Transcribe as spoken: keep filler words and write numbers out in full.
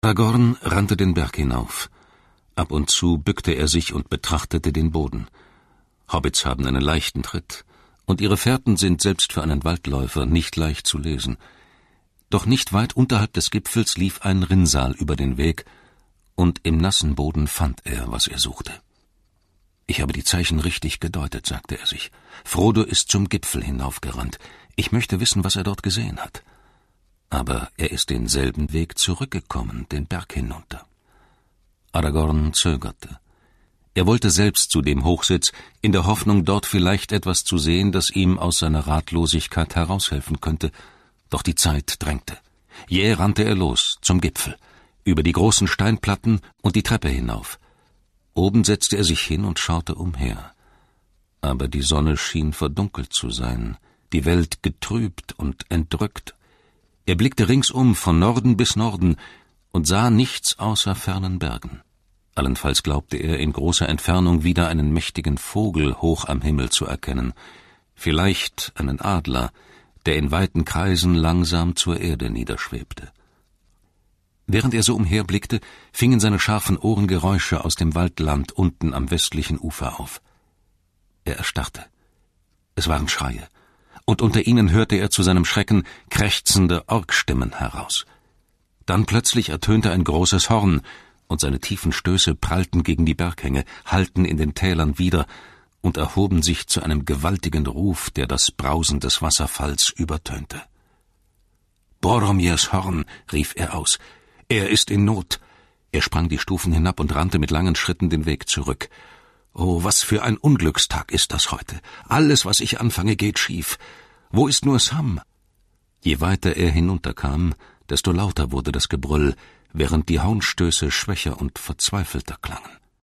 Aragorn rannte den Berg hinauf. Ab und zu bückte er sich und betrachtete den Boden. Hobbits haben einen leichten Tritt, und ihre Fährten sind selbst für einen Waldläufer nicht leicht zu lesen. Doch nicht weit unterhalb des Gipfels lief ein Rinnsal über den Weg, und im nassen Boden fand er, was er suchte. »Ich habe die Zeichen richtig gedeutet«, sagte er sich. »Frodo ist zum Gipfel hinaufgerannt. Ich möchte wissen, was er dort gesehen hat.« Aber er ist denselben Weg zurückgekommen, den Berg hinunter. Aragorn zögerte. Er wollte selbst zu dem Hochsitz, in der Hoffnung, dort vielleicht etwas zu sehen, das ihm aus seiner Ratlosigkeit heraushelfen könnte. Doch die Zeit drängte. Jäh rannte er los, zum Gipfel, über die großen Steinplatten und die Treppe hinauf. Oben setzte er sich hin und schaute umher. Aber die Sonne schien verdunkelt zu sein, die Welt getrübt und entrückt. Er blickte ringsum von Norden bis Norden und sah nichts außer fernen Bergen. Allenfalls glaubte er, in großer Entfernung wieder einen mächtigen Vogel hoch am Himmel zu erkennen, vielleicht einen Adler, der in weiten Kreisen langsam zur Erde niederschwebte. Während er so umherblickte, fingen seine scharfen Ohren Geräusche aus dem Waldland unten am westlichen Ufer auf. Er erstarrte. Es waren Schreie, und unter ihnen hörte er zu seinem Schrecken krächzende Orkstimmen heraus. Dann plötzlich ertönte ein großes Horn, und seine tiefen Stöße prallten gegen die Berghänge, hallten in den Tälern wider und erhoben sich zu einem gewaltigen Ruf, der das Brausen des Wasserfalls übertönte. »Boromirs Horn«, rief er aus, »er ist in Not!« Er sprang die Stufen hinab und rannte mit langen Schritten den Weg zurück. »Oh, was für ein Unglückstag ist das heute! Alles, was ich anfange, geht schief! Wo ist nur Sam?« Je weiter er hinunterkam, desto lauter wurde das Gebrüll, während die Hornstöße schwächer und verzweifelter klangen.